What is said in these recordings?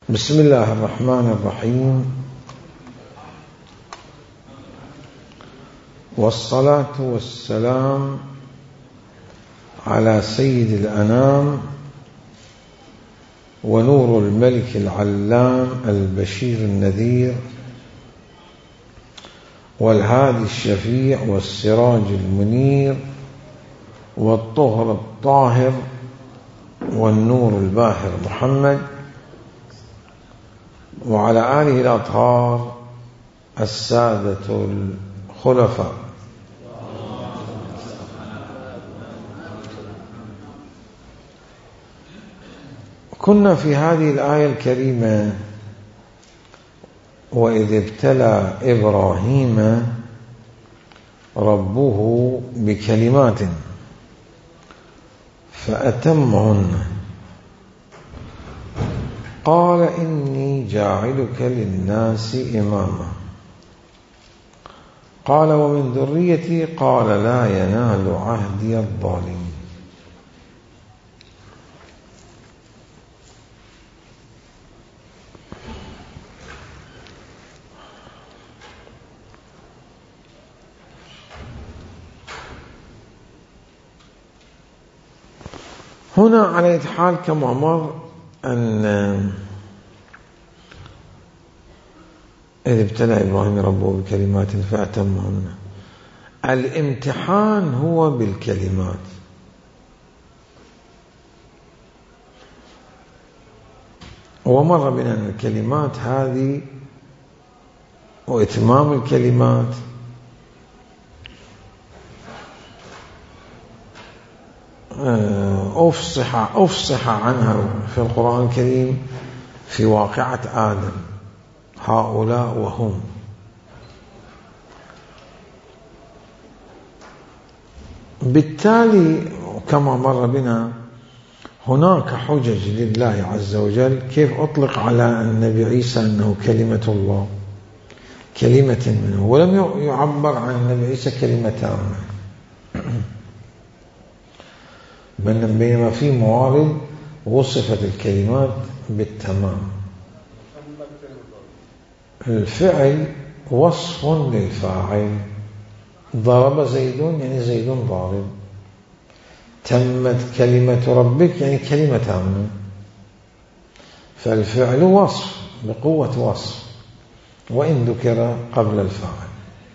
بسم الله الرحمن الرحيم، والصلاة والسلام على سيد الأنام ونور الملك العلام البشير النذير والهادي الشفيع والسراج المنير والطهر الطاهر والنور الباهر محمد وعلى آله الأطهار السادة الخلفاء. كنا في هذه الآية الكريمة: وإذ ابتلى إبراهيم ربه بكلمات فأتمهن قال إني جاعلك للناس إماما قال ومن ذريتي قال لا ينال عهدي الظالمين. هنا على حال كما مر أن إذ ابتلى إبراهيم ربه بكلمات فأتمهن، الامتحان هو بالكلمات، ومر بنا أن الكلمات هذه وإتمام الكلمات أفصح عنها في القرآن الكريم في واقعة آدم، هؤلاء وهم. بالتالي كما مر بنا هناك حجج لله عز وجل كيف أطلق على النبي عيسى أنه كلمة الله، كلمة منه، ولم يعبر عن النبي عيسى كلمتان، بينما في موارد وصفت الكلمات بالتمام. الفعل وصف للفاعل، ضرب زيد يعني زيد ضارب، تمت كلمة ربك يعني كلمة تامة، فالفعل وصف بقوة وصف وإن ذكر قبل الفاعل.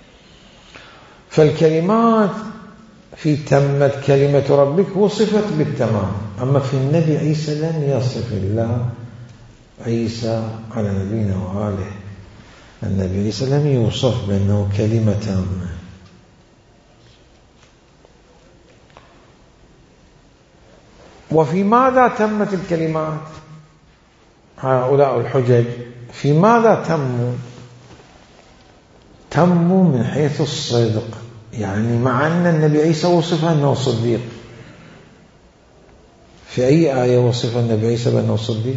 فالكلمات في تمت كلمة ربك وصفت بالتمام، أما في النبي عيسى لم يصف الله عيسى على نبينا وآله، النبي عيسى لم يوصف بأنه كلمة تامة. وفي ماذا تمت الكلمات؟ هؤلاء الحجج في ماذا تموا من حيث الصدق، يعني مع أن النبي عيسى وصف أنه صديق. في أي آية وصف النبي عيسى بأنه صديق؟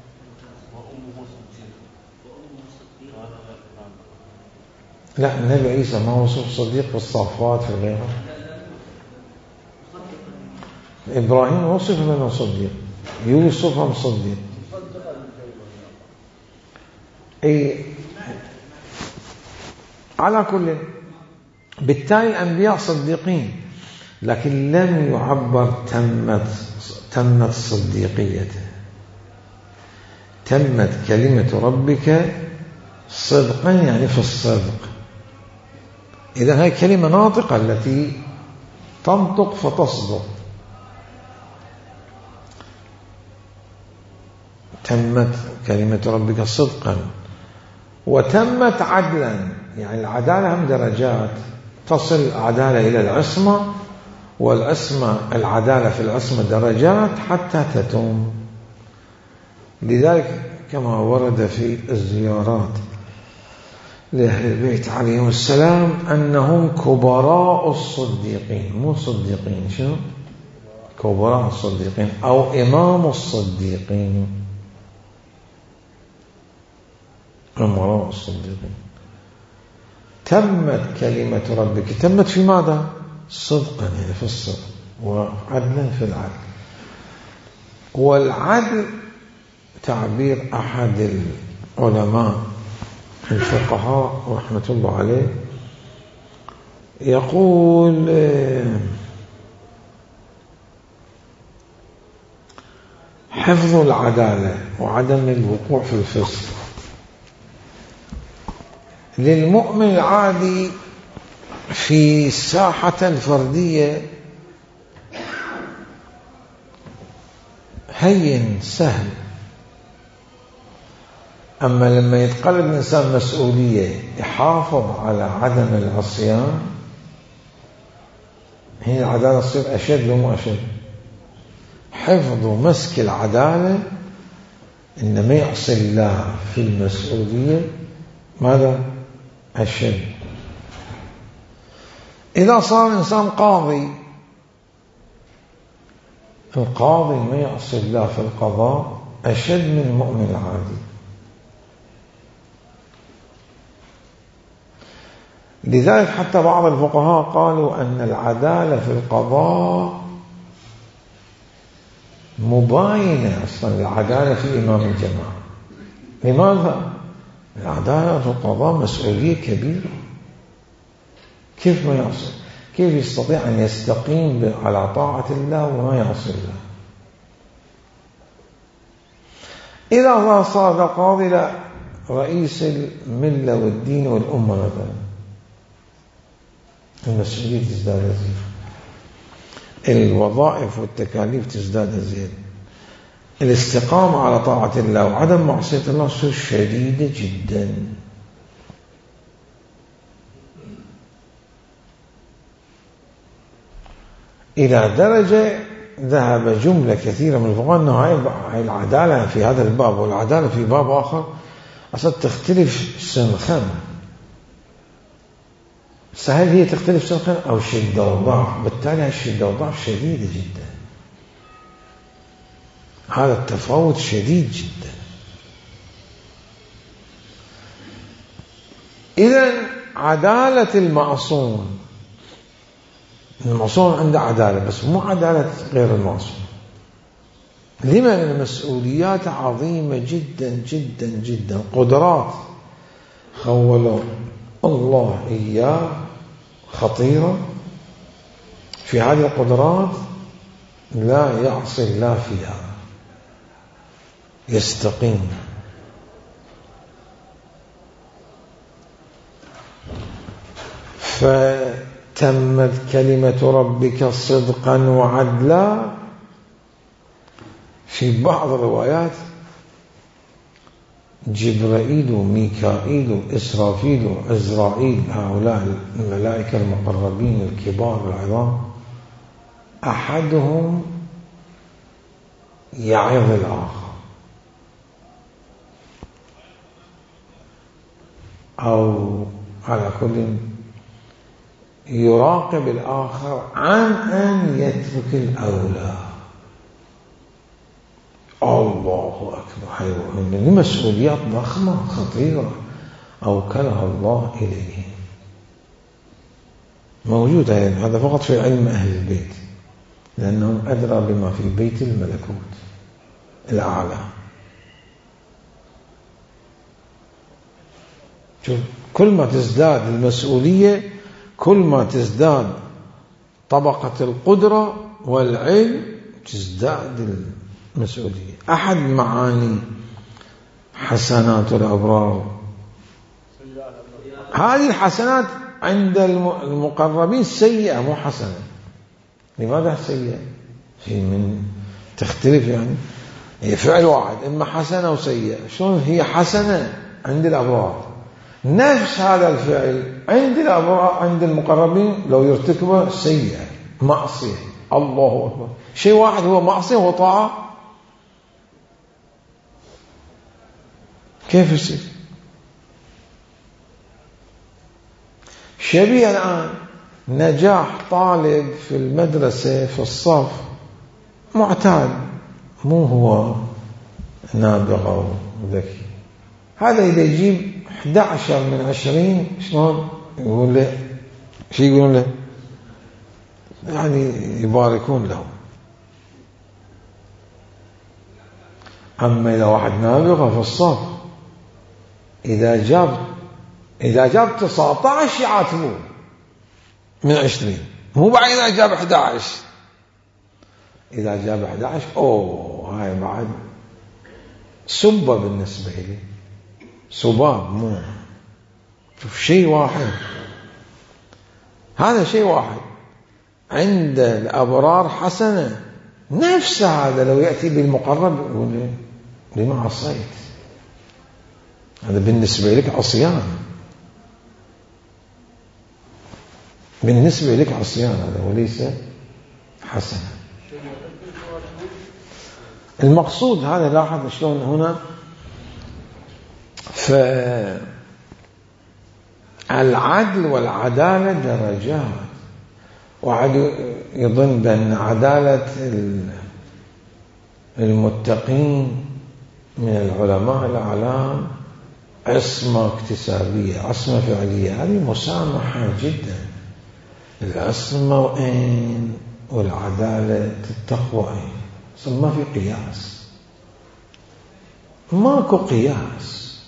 لا، النبي عيسى ما وصف صديق في الصافات في غيره. إبراهيم وصف أنه صديق، يوسف هم صديق. على كل، بالتالي الأنبياء صديقين، لكن لم يعبر تمت صديقيته، تمت كلمة ربك صدقا يعني في الصدق. إذا هي كلمة ناطقة التي تنطق فتصدق. تمت كلمة ربك صدقا، وتمت عدلا، يعني العدالة هم درجات، تصل العدالة إلى العصمة، والعصمة العدالة في العصمة درجات حتى تتم. لذلك كما ورد في الزيارات لأهل البيت عليهم السلام أنهم كبراء الصديقين، مو صديقين، شو كبراء الصديقين أو إمام الصديقين، أمراء الصديقين. تمت كلمة ربك، تمت في ماذا؟ صدقا يعني في الصدق، وعدلا في العدل. والعدل تعبير أحد العلماء الفقهاء رحمة الله عليه، يقول حفظ العدالة وعدم الوقوع في الفسق للمؤمن العادي في الساحة الفردية هين سهل، أما لما يتقلب الإنسان مسؤولية يحافظ على عدم العصيان، هنا العدالة تصير أشد ومو أشد. حفظ ومسك العدالة إن ما يعصي الله في المسؤولية ماذا أشد. إذا صار إنسان قاضي، القاضي ما يعصي الله في القضاء أشد من المؤمن العادي. لذلك حتى بعض الفقهاء قالوا أن العدالة في القضاء مباينة أصلا العدالة في إمام الجماعة. لماذا؟ العدالة في القضاء مسؤولية كبيرة. كيف ما يعصي؟ كيف يستطيع أن يستقيم على طاعة الله وما يعصي الله؟ إذا صار قاضي لا رئيس الملة والدين والأمة مثلا، المسؤولية تزداد زيادة، الوظائف والتكاليف تزداد زيادة، الاستقامة على طاعة الله وعدم معصية الله تصير شديدة جدا. إلى درجة ذهب جملة كثيرة من الفقهاء أنه هاي العدالة في هذا الباب والعدالة في باب آخر أصلا تختلف سنخا. هل هي تختلف سنخا أو شدة وضعف؟ بالتالي الشدة والضعف شديدة جدا، هذا التفاوت شديد جدا. إذن عدالة المعصوم عنده عدالة بس مو عدالة غير المعصوم. لما؟ لأن المسؤوليات عظيمة جدا جدا جدا، قدرات خولوا الله إياه خطيرة. في هذه القدرات لا يعصي الله فيها، يستقيم. فتمت كلمة ربك صدقا وعدلا. في بعض الروايات جبرائيل وميكائيل وإسرافيل وعزرائيل، هؤلاء الملائكة المقربين الكبار العظام، أحدهم يعظ الآخر أو على كل يراقب الآخر عن أن يترك الأولى. الله أكبر. حيوان مسؤوليات ضخمة خطيرة أوكلها الله إليه، موجودة. هذا فقط في علم أهل البيت، لأنهم أدرى بما في بيت الملكوت الأعلى. شوف، كل ما تزداد المسؤولية كل ما تزداد طبقة القدرة والعلم تزداد المسؤولية. أحد معاني حسنات الأبرار، هذه الحسنات عند المقربين سيئة مو حسنة. لماذا سيئة؟ في من تختلف، يعني هي فعل واحد، إما حسنة وسيئة. شلون هي حسنة عند الأبرار؟ نفس هذا الفعل عند الأبرار عند المقربين لو يرتكبه سيئة، معصية. الله أكبر. شيء واحد هو معصية وطاعة، كيف يصير؟ شبيه الآن نجاح طالب في المدرسة في الصف معتاد، مو هو نابغة وذكي. هذا إذا يجيب 11 من 20 شلون يقول له؟ شو يقولون له؟ يعني يباركون له. أما إذا واحد نابغة في الصف إذا جاب 19 يعاتبوه من 20، مو بعد إذا جاب 11. إذا جاب 11 هاي بعد سبة بالنسبة لي، سباب، مو شوف شيء واحد. هذا شيء واحد. عند الأبرار حسنة، نفس هذا لو يأتي بالمقرب يقول لما عصيت، هذا بالنسبة لك عصيان، بالنسبة لك عصيان هذا وليس حسنة. المقصود هذا، لاحظ شلون هنا فالعدل والعدالة درجات. وعد يظن بأن عدالة المتقين من العلماء الأعلام عصمة اكتسابية، عصمة فعلية، هذه مسامحة جدا. العصمة وين والعدالة التقوى وين؟ ما في قياس، ماكو قياس.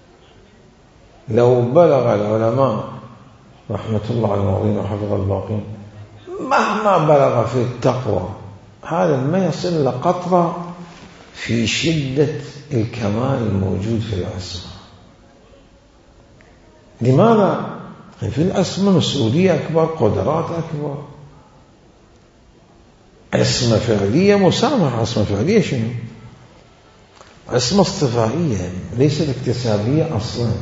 لو بلغ العلماء رحمة الله على الماضين وحفظ الباقين مهما بلغ في التقوى، هذا ما يصل لقطرة في شدة الكمال الموجود في العصمة. لماذا؟ في العصمة مسؤولية أكبر، قدرات أكبر. عصمة فعلية مسامحة. عصمة فعلية شنو؟ عصمة اصطفائية ليست اكتسابية أصلا.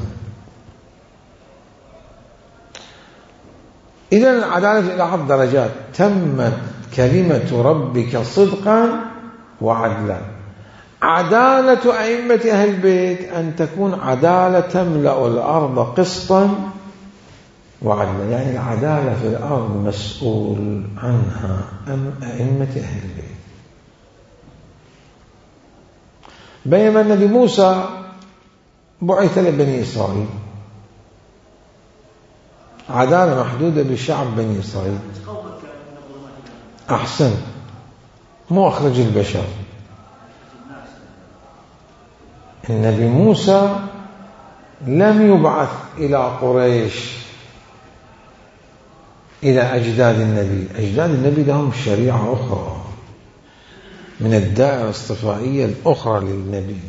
إذن العدالة إلى 10 درجات. تمت كلمة ربك صدقا وعدلا. عدالة أئمة أهل البيت أن تكون عدالة تملأ الأرض قسطا وعدلا، يعني العدالة في الأرض مسؤول عنها أئمة أهل البيت. بينما النبي موسى بعث لبني إسرائيل، عدالة محدودة بشعب بني إسرائيل. أحسن، مو أخرج البشر. النبي موسى لم يبعث إلى قريش، إلى أجداد النبي. أجداد النبي لهم شريعة أخرى من الدائرة الاصطفائية الأخرى للنبي،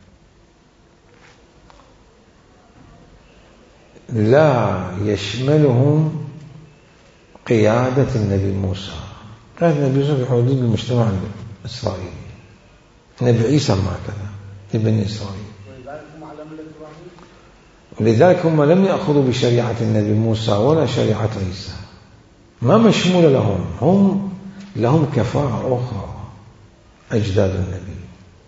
لا يشملهم قيادة النبي موسى. قيادة النبي موسى في حدود المجتمع الإسرائيلي. النبي عيسى ما كذا لبني إسرائيل، ولذلك هم لم يأخذوا بشريعة النبي موسى ولا شريعة عيسى، ما مشمول لهم، هم لهم كفاءة أخرى أجداد النبي.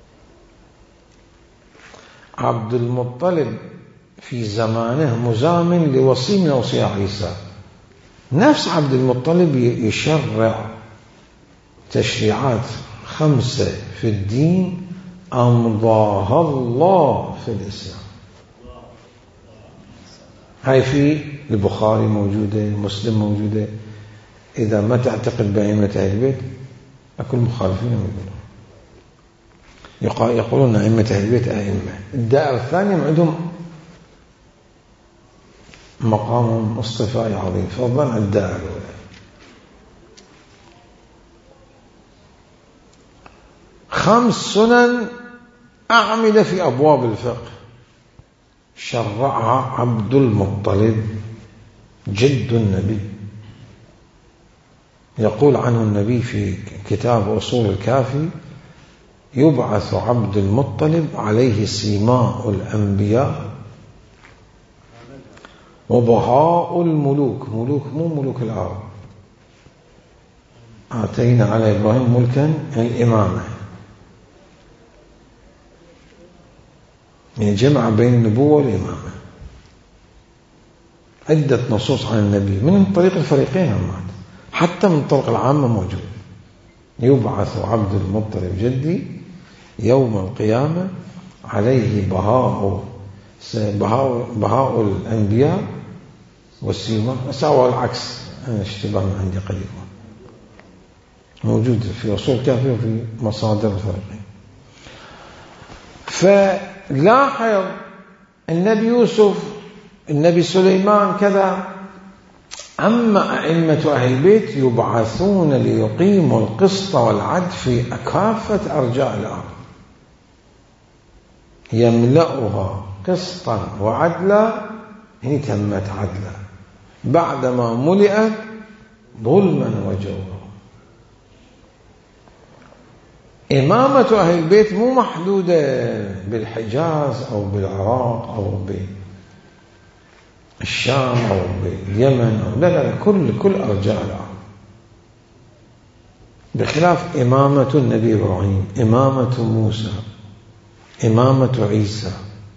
عبد المطلب في زمانه مزامن لوصي من أوصياء عيسى. نفس عبد المطلب يشرع تشريعات 5 في الدين أمضاها الله في الإسلام. هاي في البخاري موجودة، مسلم موجودة. إذا ما تعتقد بأئمة أهل البيت أكل مخالفين يقولون أئمة أهل البيت أئمة. الدائرة الثانية عندهم مقام اصطفائي عظيم فضلا عن الدائرة الأولى. خمس سنن أعمدة في أبواب الفقه شرعها عبد المطلب جد النبي. يقول عنه النبي في كتاب أصول الكافي: يبعث عبد المطلب عليه سيماء الأنبياء وبهاء الملوك. ملوك مو ملوك العرب. آتينا على إبراهيم ملكا الإمامة، يعني جمع بين النبوة والإمامة. عدة نصوص عن النبي من طريق الفريقين، حتى من طرق العامة موجود. يبعث عبد المطلب جدي يوم القيامة عليه بهاء الأنبياء والسيماء. سوى العكس، أنا اشتباه من عندي قريبا، موجود في أصول الكافي وفي مصادر الفريقين. فلاحظ النبي يوسف، النبي سليمان كذا. أما أئمة أهل البيت يبعثون ليقيموا القسط والعدل في كافة أرجاء الأرض، يملأها قسطا وعدلا، هي تمت عدلا بعدما ملئت ظلما وجورا. إمامة أهل البيت مو محدودة بالحجاز أو بالعراق أو بالشام أو باليمن أو لا، كل أرجاء الأرض، بخلاف إمامة النبي إبراهيم، إمامة موسى، إمامة عيسى.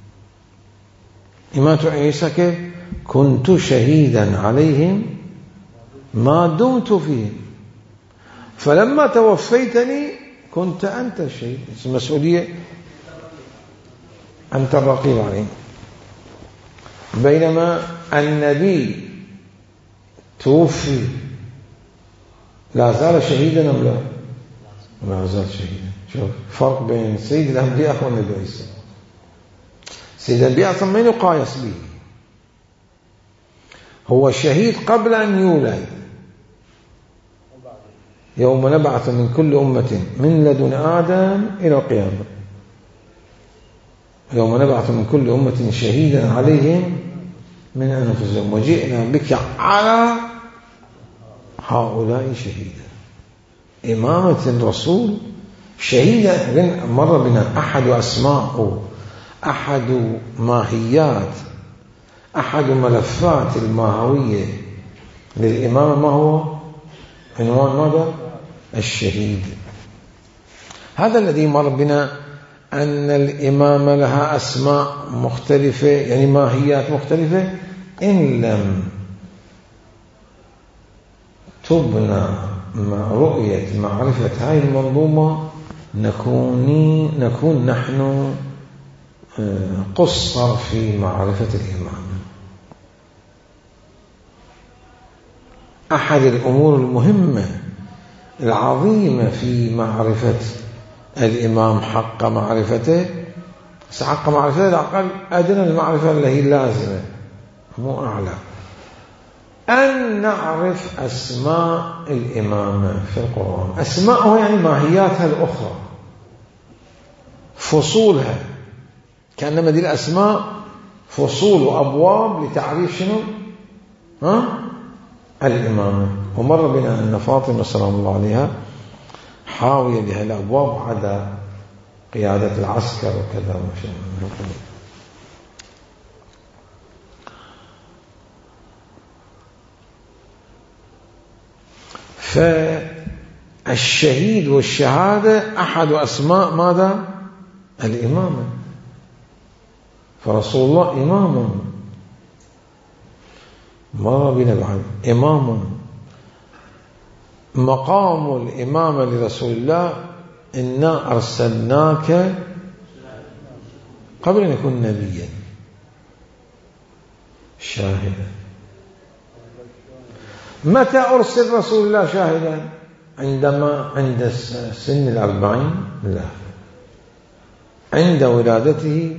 إمامة عيسى كيف؟ كنت شهيدا عليهم ما دمت فيهم فلما توفيتني كنت أنت الشهيد. المسؤولية أنت الرقيب عليهم. بينما النبي توفي لا زال شهيدا أم لا؟ لا زال شهيدا. شوف فرق بين سيد الأنبياء والنبي عيسى. سيد الأنبياء ما يقايس به، هو شهيد قبل أن يولد، يوم نبعث من كل أمة من لدن آدم إلى القيامة، يوم نبعث من كل أمة شهيدا عليهم من أنفسهم وجئنا بك على هؤلاء شهيدا. إمامة الرسول شهيدا. مر بنا أحد أسماء، أحد ماهيات، أحد ملفات الماهوية للإمامة ما هو؟ عنوان ماذا؟ الشهيد. هذا الذي مر بنا أن الإمامة لها أسماء مختلفة، يعني ماهيات مختلفة. إن لم تبنى مع رؤية معرفة هاي المنظومة نكون نحن قصر في معرفة الإمام. أحد الأمور المهمة العظيمة في معرفة الإمام حق معرفته، حق معرفته الأقل أدنى المعرفة اللي هي لازمة مو أعلى، أن نعرف أسماء الإمامة في القرآن. أسماءه يعني ماهياتها الأخرى، فصولها، كأنما دي الأسماء فصول وأبواب لتعريف شنو؟ الإمامة. ومر بنا أن فاطمة سلام الله عليها حاوية لها الأبواب عدا قيادة العسكر وكذا. فالشهيد والشهادة أحد أسماء ماذا؟ الإمامة. فرسول الله إمام، مر بنا بعد إمام. مقام الإمامة لرسول الله إنا أرسلناك قبل أن يكون نبيا شاهدا. متى أرسل رسول الله شاهدا؟ عند سن 40؟ لا. عند ولادته؟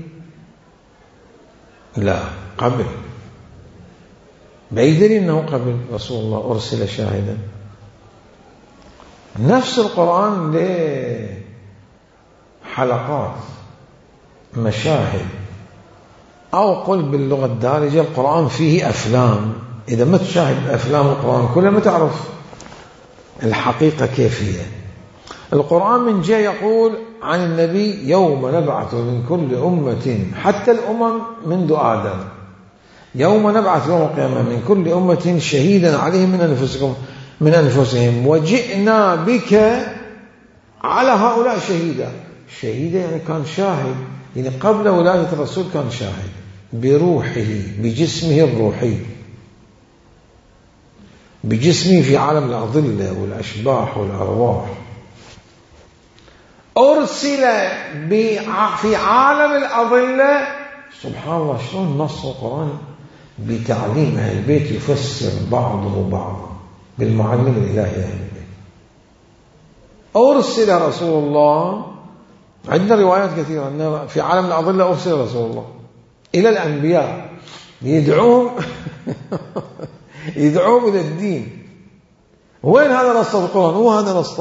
لا، قبل. بعيد أنه قبل رسول الله أرسل شاهدا. نفس القرآن له حلقات، مشاهد، أو قل باللغة الدارجة القرآن فيه أفلام. إذا ما تشاهد أفلام القرآن كلها ما تعرف الحقيقة كيف هي. القرآن من جاء يقول عن النبي يوم نبعث من كل أمة، حتى الأمم منذ آدم، يوم نبعث يوم القيامة من كل أمة شهيدا عليهم من أنفسهم وجئنا بك على هؤلاء شهيدا. شهيدا يعني كان شاهد، يعني قبل ولادة الرسول كان شاهد بروحه، بجسمه الروحي، بجسمه في عالم الأظلة والأشباح والأرواح. أرسل في عالم الأظلة. سبحان الله، شلون نص القرآن بتعليم أهل البيت يفسر بعضه بعضا بالمعلم الإلهي أهل البيت. أرسل رسول الله عندنا روايات كثيرة أن في عالم الأضلة أرسل رسول الله إلى الأنبياء يدعوهم يدعوهم إلى الدين. وين هذا نص القرآن؟ هو هذا نص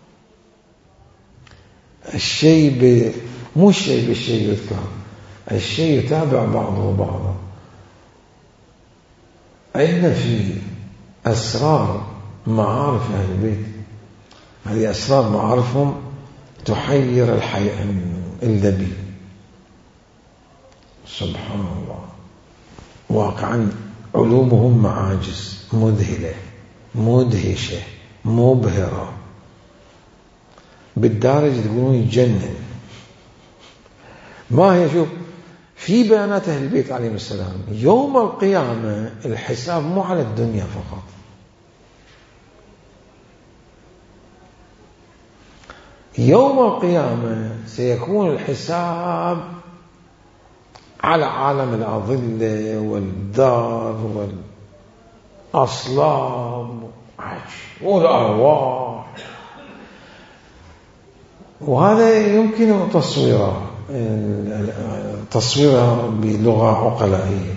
الشيء مو الشيء بالشيء يذكر، الشيء يتابع بعضه بعضا. عندنا في أسرار معارف أهل البيت، هذه أسرار معارفهم تحير اللبي. سبحان الله، واقعا علومهم معاجز مذهلة مدهشة مبهرة بالدارجة تقولون يتجنن. ما هي؟ شوف، في بيانات أهل البيت عليهم السلام يوم القيامة الحساب مو على الدنيا فقط، يوم القيامة سيكون الحساب على عالم الأظلة والدار والأصلاب والأرواح، وهذا يمكن تصويره بلغة عقلائية.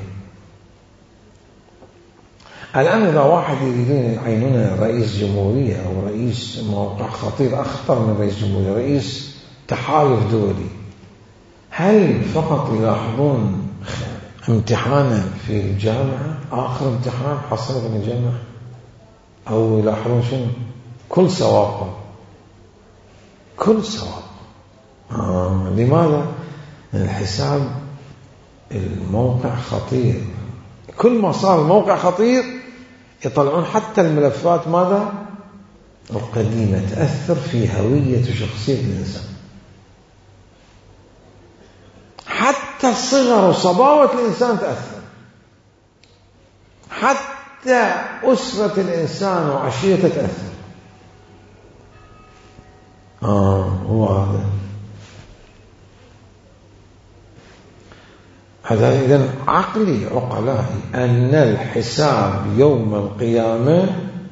الآن إذا واحد يريدون يعينون رئيس جمهورية أو رئيس موقع خطير أخطر من رئيس جمهورية، رئيس تحالف دولي، هل فقط يلاحظون امتحانه في الجامعة، آخر امتحان حصله في الجامعة، أو يلاحظون شنو؟ كل سواقه، كل سواق. لماذا؟ الحساب الموقع خطير، كل ما صار الموقع خطير يطلعون حتى الملفات ماذا؟ القديمة، تأثر في هوية وشخصية الإنسان، حتى صغر وصباوة الإنسان تأثر، حتى أسرة الإنسان وعشيرته تأثر. هو هذا إذن عقلي عقلائي أن الحساب يوم القيامة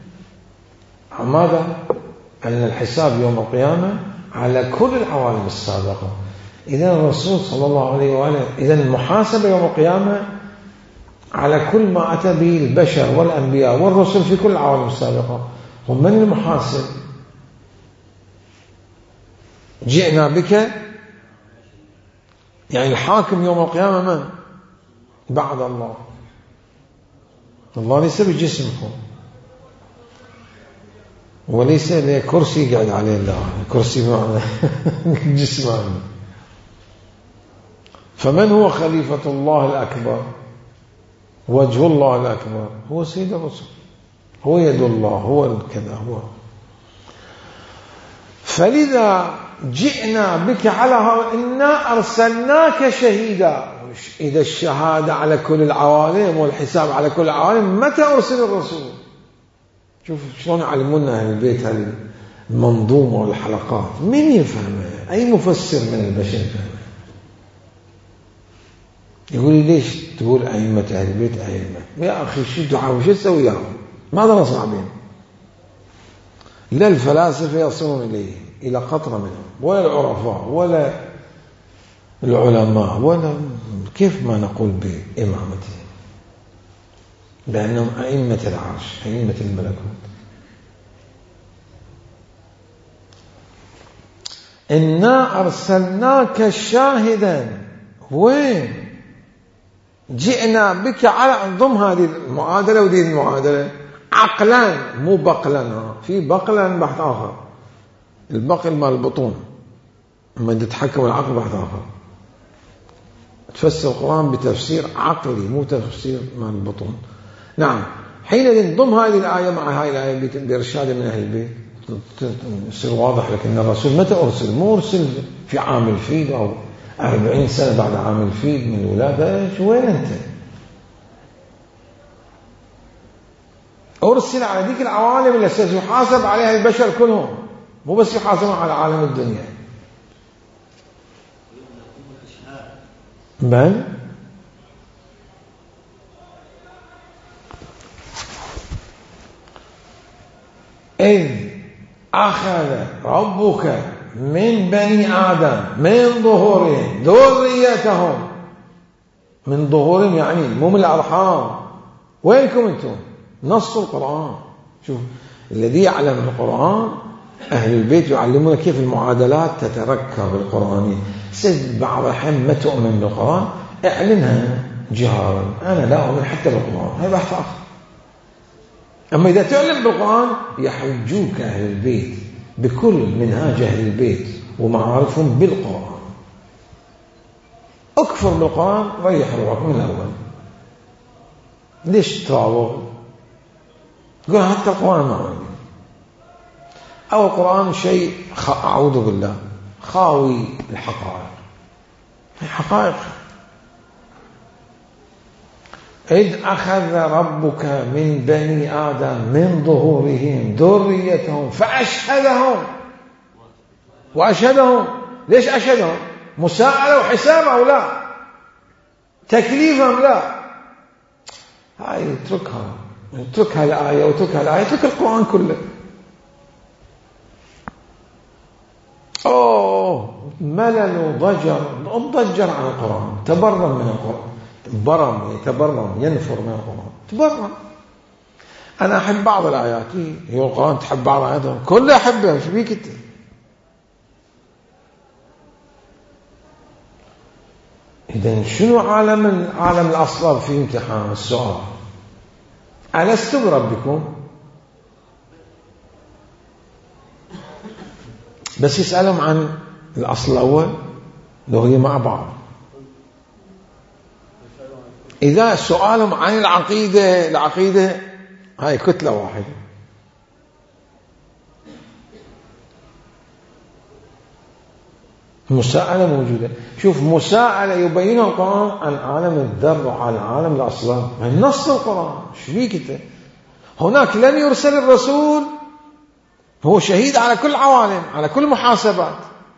ماذا؟ أن الحساب يوم القيامة على كل العوالم السابقة. إذن الرسول صلى الله عليه وآله، إذن المحاسبة يوم القيامة على كل ما أتى به البشر والأنبياء والرسل في كل العوالم السابقة. ومن المحاسب؟ جئنا بك، يعني الحاكم يوم القيامة من؟ بعد الله. الله ليس بجسمكم، وليس كرسي قاعد عليه، الله كرسي معنا جسماني. فمن هو خليفة الله الأكبر؟ وجه الله الأكبر هو سيد الرسل، هو يد الله، هو كذا، هو. فلذا جئنا بك على هؤلاء، إنا أرسلناك شهيدا. إذا الشهادة على كل العوالم والحساب على كل العوالم، متى أرسل الرسول؟ شوف شلون علمونا أهل البيت هذه المنظومة والحلقات. من يفهمها؟ أي مفسر من البشر يفهمها؟ يقول لي ليش تقول أئمة أهل البيت أئمة؟ يا أخي شو دعاء وش تسوي لهم؟ ماذا نصنع بهم؟ لا الفلاسفة يصلون إليه إلى قطرة منهم، ولا العرفاء، ولا العلماء، ولا كيف ما نقول بإمامتهم، بأنهم أئمة العرش، أئمة الملكوت. إنا أرسلناك شاهدا. وين؟ جئنا بك على ضم هذه المعادلة ودي المعادلة عقلان، مو بقلان. في بقلان بحث آخر، البقل مال البطون، لما تتحكم العقل بحث آخر. تفسر القرآن بتفسير عقلي، مو تفسير مال البطون. نعم، حين ضم هذه الآية مع هذه الآية بإرشاد من أهل البيت يصير واضح لك أن الرسول متى أرسل؟ مو أرسل في عام الفيل أو 40 سنة بعد عام الفيل من الولادة. شو وين أنت؟ أرسل على ذيك العوالم اللي سيحاسب عليها البشر كلهم، مو بس يحاسبون على عالم الدنيا. بل إذ أخذ ربك من بني آدم من ظهورهم ذريتهم. من ظهورهم يعني مو من الأرحام. وينكم أنتم؟ نص القرآن. شوف الذي يعلم القرآن أهل البيت يعلمون كيف المعادلات تتركب القرآنية. سيد بعض الأحيان ما تؤمن بالقرآن اعلنها جهارا، أنا لا أؤمن حتى بالقرآن، هذا بحث آخر. أما إذا تعلم بالقرآن يحجوك أهل البيت بكل منهاج أهل البيت ومعارفهم بالقرآن. أكفر بالقرآن ريح روحك من الأول. ليش تراوغ؟ تقول حتى القرآن ما عندي، أو القرآن شيء أعوذ بالله خاوي الحقائق. حقائق. إذ أخذ ربك من بني آدم من ظهورهم ذريتهم فأشهدهم وأشهدهم. ليش أشهدهم؟ مساءلة وحساب أو لا؟ تكليفهم لا؟ هاي اتركها الآية واتركها الآية، اترك القرآن كله. ملل ضجر عن القرآن، تبرم من القرآن، يتبرم ينفر من القرآن، تبرم. أنا أحب بعض الآيات، هي القرآن تحب بعض الآيات كلها أحبها، مش بيك أنت. إذن شنو عالم الأصلاب في امتحان السؤال؟ ألست بربكم؟ بس يسألهم عن الأصل الأول لو هي مع بعض. إذا سؤالهم عن العقيدة هاي كتلة واحدة. مساءلة موجودة. شوف مساءلة يبين القرآن عن عالم الذر وعن عالم الأصلاب، من نص القرآن. شبيك هناك لم يرسل الرسول هو شهيد على كل العوالم، على كل محاسبات.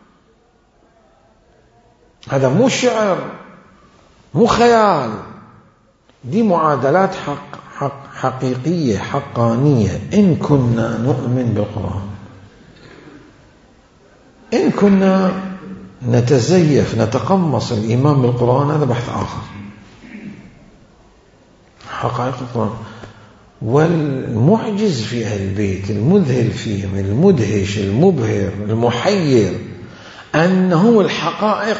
هذا مو شعر، مو خيال، دي معادلات حقيقية حقانية. إن كنا نؤمن بالقرآن، إن كنا نتزيف نتقمص الإيمان بالقرآن، هذا بحث آخر. حقائق القرآن والمعجز في أهل البيت، المذهل فيهم، المدهش، المبهر، المحير، أنهم الحقائق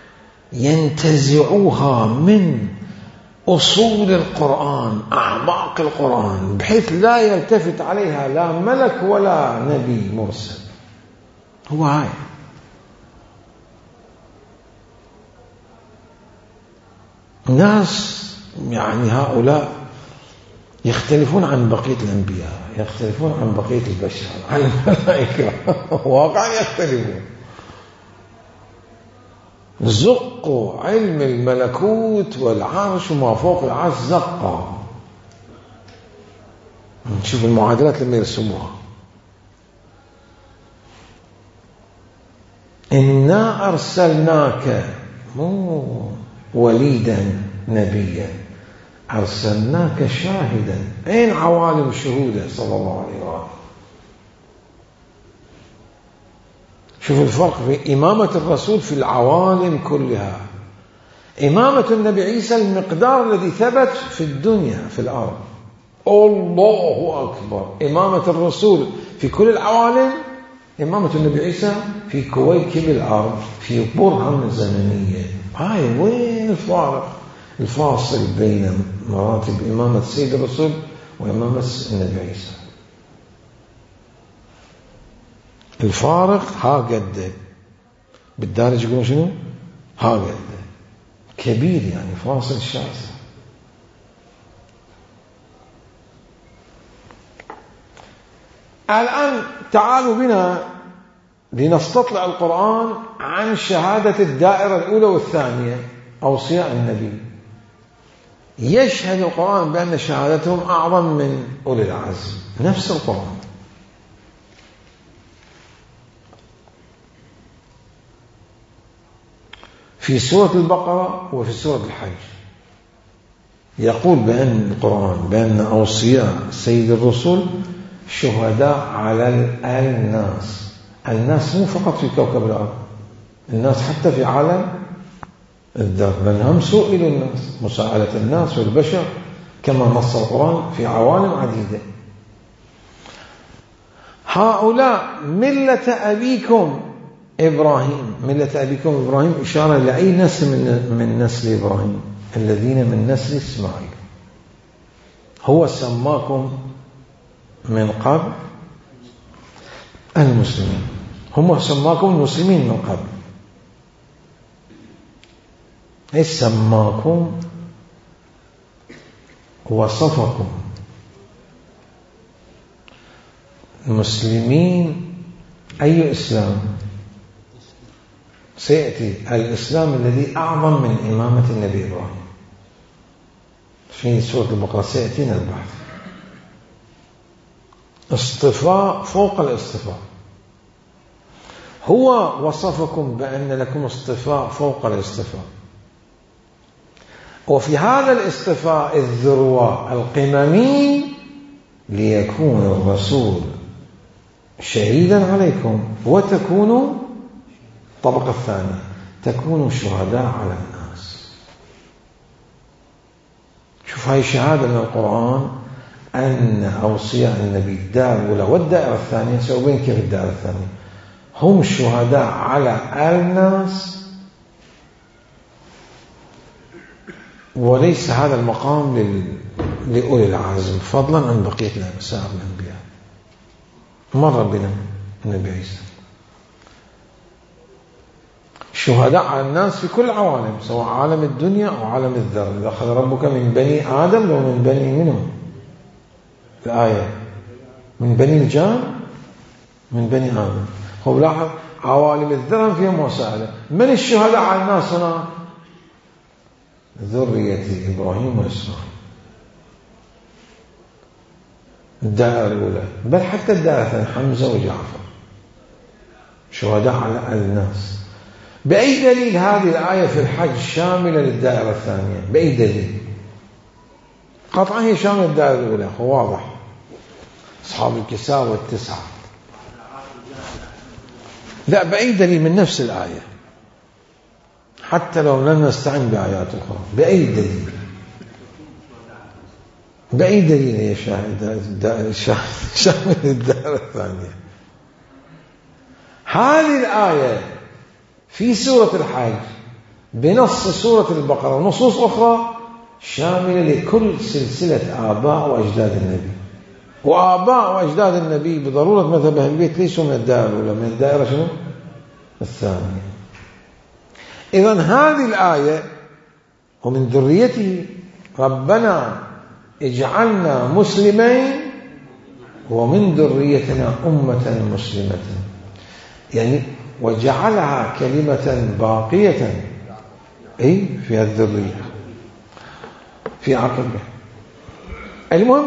ينتزعوها من أصول القرآن، أعماق القرآن، بحيث لا يلتفت عليها لا ملك ولا نبي مرسل. هو هاي. ناس يعني هؤلاء يختلفون عن بقية الأنبياء، يختلفون عن بقية البشر، عن الملائكة. واقعا يختلفون. زقوا علم الملكوت والعرش وما فوق العرش زقا. نشوف المعادلات لما يرسموها. إنا أرسلناك مو وليدا نبيا، أرسلناك شاهدا. أين عوالم شهوده صلى الله عليه وآله؟ شوف الفرق في إمامة الرسول في العوالم كلها. إمامة النبي عيسى المقدار الذي ثبت في الدنيا في الأرض. الله أكبر. إمامة الرسول في كل العوالم، إمامة النبي عيسى في كويكب الأرض، في برهة زمنية. هاي وين الفارق الفاصل بين مراتب إمامة سيد الرسول وإمامة النبي عيسى؟ الفارق ها قد بالدارج يقولون شنو؟ ها قد كبير، يعني فاصل شاسع. الآن تعالوا بنا لنستطلع القرآن عن شهادة الدائرة الأولى والثانية، أوصياء النبي. يشهد القرآن بأن شهادتهم أعظم من أولي العزم. نفس القرآن. في سورة البقرة وفي سورة الحج يقول بأن القرآن بأن أوصياء سيد الرسل شهداء على الناس. الناس مو فقط في كوكب الأرض، الناس حتى في عالم الذر، لأنهم سئلوا الناس مساءلة الناس والبشر كما نص القرآن في عوالم عديدة. هؤلاء ملة أبيكم إبراهيم، ملة أبيكم إبراهيم إشارة لأي نسل من نسل إبراهيم، الذين من نسل إسماعيل. هو سماكم من قبل المسلمين، هم سماكم المسلمين من قبل. إيش سماكم؟ وصفكم المسلمين. أي إسلام؟ سيأتي الإسلام الذي أعظم من إمامة النبي إبراهيم في سورة البقرة، سيأتينا البحث. اصطفاء فوق الاصطفاء. هو وصفكم بأن لكم اصطفاء فوق الاصطفاء، وفي هذا الاصطفاء الذروة القممي ليكون الرسول شهيدا عليكم وتكونوا الطبقة الثانية تكونوا شهداء على الناس. شوف هاي شهادة من القرآن أن أوصياء النبي الدائرة الأولى والدائرة الثانية سأبين كيف الدائرة الثانية هم شهداء على الناس، وليس هذا المقام لأولي العزم فضلا عن بقية سائر الأنبياء. مر بنا النبي عيسى شهداء على الناس في كل عوالم، سواء عالم الدنيا أو عالم الذر. إذا أخذ ربك من بني آدم ومن بني منهم، الآية من بني الجان من بني آدم. هو لاحظ عوالم الذر فيها مساءلة. من الشهداء على الناس هنا؟ ذرية إبراهيم وإسماعيل، الدائرة الأولى، بل حتى الدائرة الثانية حمزة وجعفر شهداء على الناس. بأي دليل هذه الآية في الحج شاملة للدائرة الثانية؟ بأي دليل؟ قطعا هي شاملة للدائرة الأولى، هو واضح، أصحاب الكساء والتسعة. لا، بأي دليل من نفس الآية، حتى لو لم نستعن بآيات أخرى. بأي دليل؟ بأي دليل هي شامل الدائرة الثانية؟ هذه الآية في سورة الحج بنص سورة البقرة ونصوص أخرى شاملة لكل سلسلة آباء وأجداد النبي. وآباء وأجداد النبي بضرورة مذهب أهل البيت ليسوا من الدائرة الأولى، من الدائرة شنو؟ الثانية. إذن هذه الآية ومن ذريته ربنا اجعلنا مسلمين ومن ذريتنا أمة مسلمة، يعني وجعلها كلمة باقية أي في الذرية في عقبه. المهم،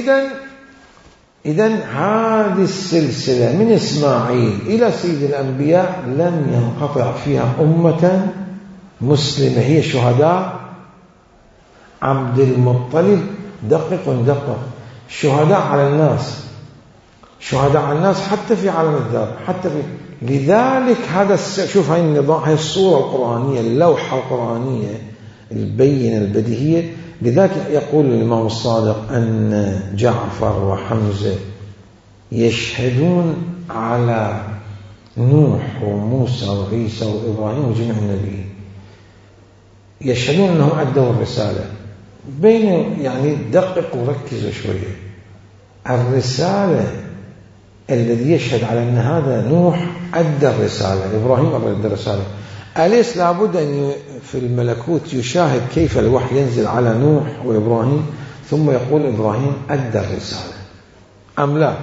إذن هذه السلسلة من إسماعيل إلى سيد الأنبياء لم ينقطع فيها أمة مسلمة هي شهداء عبد المطلب. دقق شهداء على الناس، شهداء على الناس حتى في عالم الذر، حتى في لذلك هذا شوف هاي النظام، هاي الصورة القرآنية، اللوحة القرآنية البينة البديهية. لذلك يقول الإمام الصادق أن جعفر وحمزة يشهدون على نوح وموسى وعيسى وإبراهيم وجميع النبيين، يشهدون أنهم أدوا الرسالة. بين يعني دقق وركزوا شوية. الرسالة الذي يشهد على أن هذا نوح أدى الرسالة، إبراهيم أدى الرسالة، أليس لابد أن في الملكوت يشاهد كيف الوحي ينزل على نوح وإبراهيم ثم يقول إبراهيم أدى الرسالة أم لا؟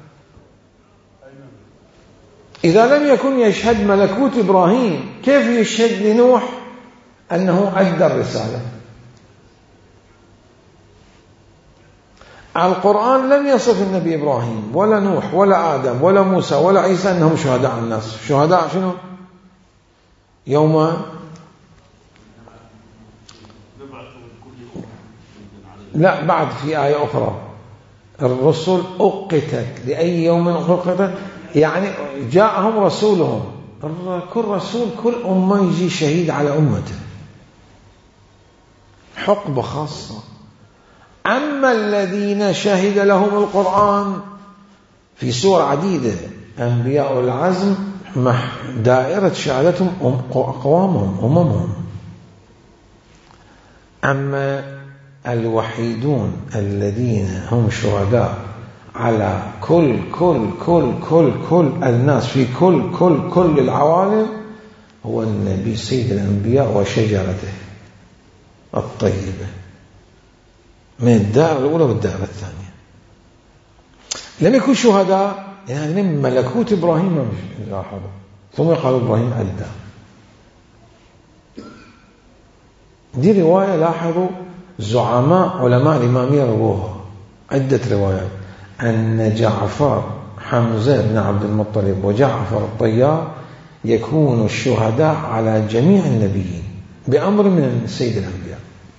إذا لم يكن يشهد ملكوت إبراهيم كيف يشهد لنوح أنه أدى الرسالة؟ القرآن لم يصف النبي إبراهيم ولا نوح ولا آدم ولا موسى ولا عيسى أنهم شهداء على الناس. شهداء شنو؟ يوم لا، بعد في آية أخرى الرسل أقتت. لأي يوم أقتت؟ يعني جاءهم رسولهم، كل رسول كل أمة يجي شهيد على أمته، حقبة خاصة. أما الذين شهد لهم القرآن في سور عديدة، أنبياء العزم دائرة شهادتهم أقوامهم أممهم. أما الوحيدون الذين هم شهداء على كل الناس في كل العوالم هو النبي سيد الأنبياء وشجرته الطيبة، من الدائرة الأولى والدائرة الثانية. لم يكن شهداء يعني من ملكوت إبراهيم لاحظوا، ثم قال إبراهيم أدى. دي رواية لاحظوا زعماء علماء الإمامية رووها عدة روايات، أن جعفر حمزة بن عبد المطلب وجعفر الطيار يكون الشهداء على جميع النبيين بأمر من سيد الأنبياء،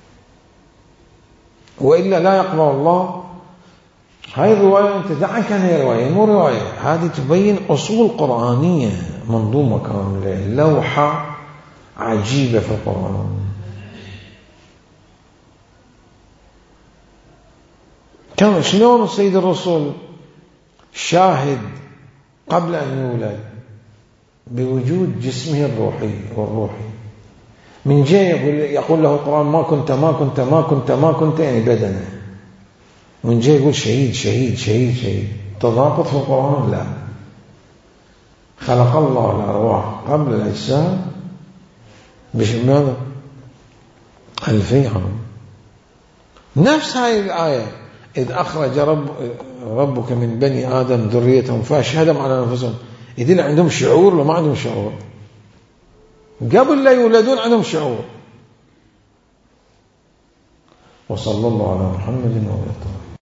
وإلا لا يقبل الله. هاي الرواية أنت دعك عن هي رواية مو رواية، هذه تبين أصول قرآنية منظومة كاملة، لوحة عجيبة في القرآن. كان شلون السيد الرسول شاهد قبل أن يولد بوجود جسمه الروحي، من جاء يقول له القرآن ما كنت يعني بدنه، من جاء يقول شهيد تضاقط في القرآن. لا، خلق الله الأرواح قبل الأجسام بماذا؟ 2000 عام. نفس هاي الآية، إذ أخرج ربك من بني آدم ذريتهم فأشهدهم على أنفسهم، يدل عندهم شعور ولا ما عندهم شعور؟ قبل لا يولدون عندهم شعور. وصلى الله على محمد وعلى آله.